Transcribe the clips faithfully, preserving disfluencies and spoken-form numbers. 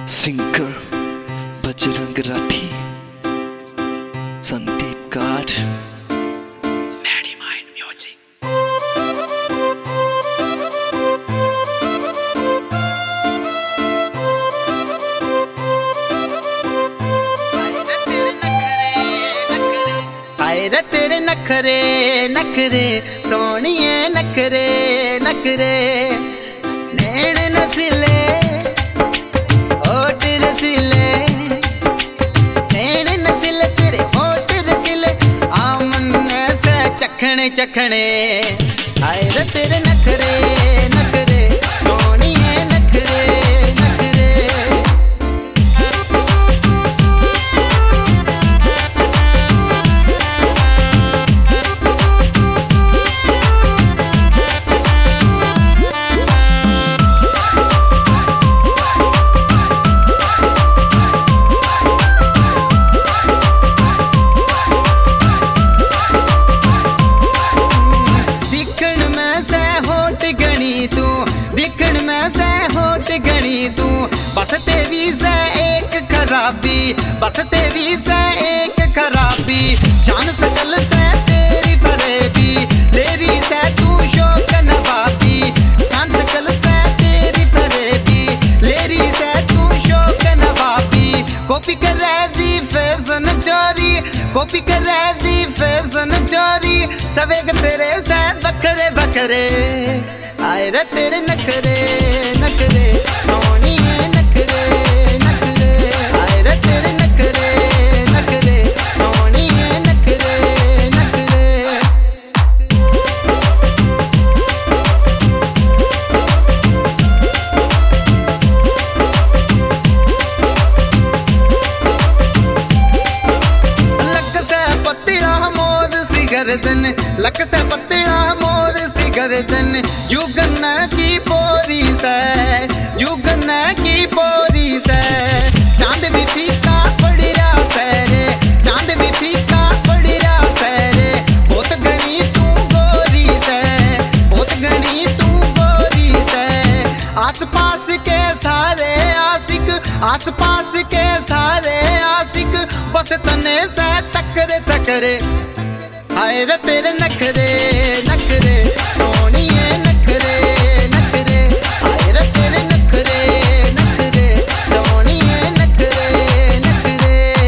Singer Bajrang Rathi, Sandeep गाड, Maddie mind music. आए रे तेरे नखरे नखरे सोनिए नखरे नखरे, नैन नसीले होठ रसीले, नैन नसीले तेरे होठ रसीले, आमन से चखने चखने। आए रे तेरे नखरे नखरे सोनिए नखरे नखरे। बस तेरी से एक खराबी, बस तेरी से एक खराबी, जान सकल से तेरी फरेबी, लेरी से तू शौक नवाबी, जान सकल से तेरी फरेबी, लेरी से तू शौक नवाबी। कॉपी कर दी फैशन चोरी, कॉपी कर दी फैशन चोरी, सवेग तेरे से बकरे बकरे। आए रे तेरे नखरे नखरे सोनिए नखरे नखरे, आए रे तेरे नखरे नखरे सोनिए नखरे नखरे। लक से पत्तियां मोर सी गर्दन, लक से पत्तियां मोर सी गर्दन, युगन की पोरी से, युगन की पोरी से, चांद भी फीका पड़िया से रे, चांद भी फीका पड़िया से रे, बहुत घनी तू गोरी से, बहुत घनी तू गोरी से। आस पास के सारे आशिक, आस पास के सारे आशिक, बस तने से टकरे टकरे। आए रे तेरे नखरे नखरे सोनिए नखरे नखरे, आए रे तेरे नखरे नखरे सोनिए नखरे नखरे।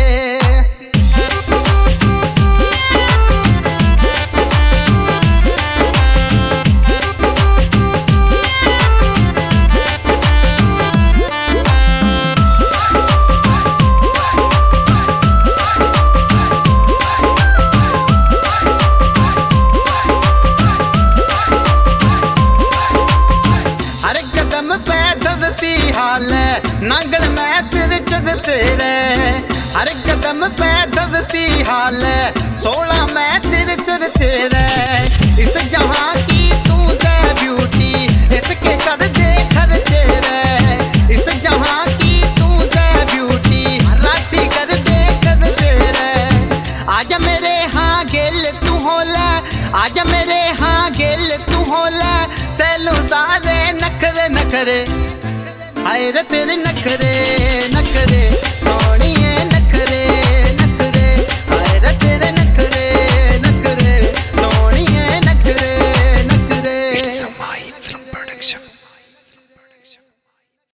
नागल में तेरे चलते रे, हर कदम पे दबती हाल, सोलह में तेरे चलते रे। इस जहां की तू से ब्यूटी, इसके कर दे खर्चे रे, इस जहां की तू से ब्यूटी, राती कर दे खर्चे रे। आजा मेरे हाँ गेल तू होला, आजा मेरे हाँ गेल तू होला, सैलू सारे नखरे नखरे। आए रे तेरे नखरे